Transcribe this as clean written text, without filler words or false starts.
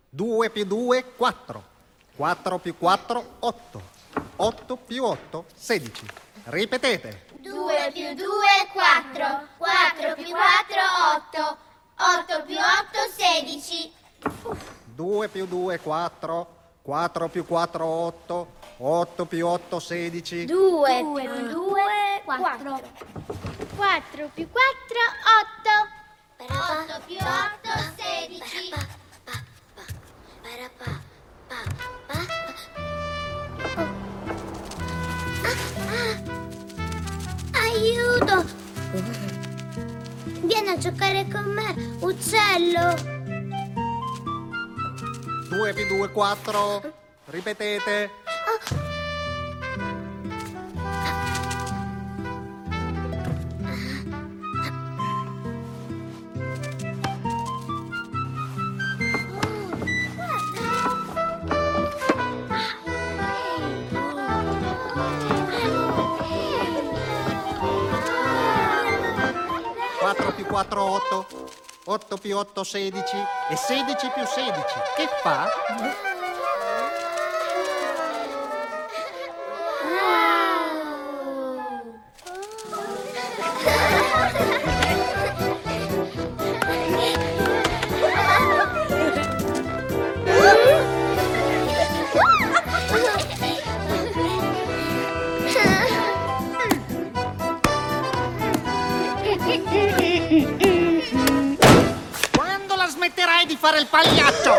2 più 2, 4. 4 più 4, 8. 8 più 8, 16. Ripetete. 2 più 2, 4. 4 più 4, 8. 8 più 8, 16. 2 più 2, 4. 4 più 4, 8. 8 più 8, 16. 2 più 2, 4. 4 più 4, 8. 8 più 8, 16. Aiuto! Vieni a giocare con me, uccello! 2 più 2, 4. Ripetete. Quattro più 4, 8. 8 più 8, 16. E 16 più 16. Che fa? Quando la smetterai di fare il pagliaccio?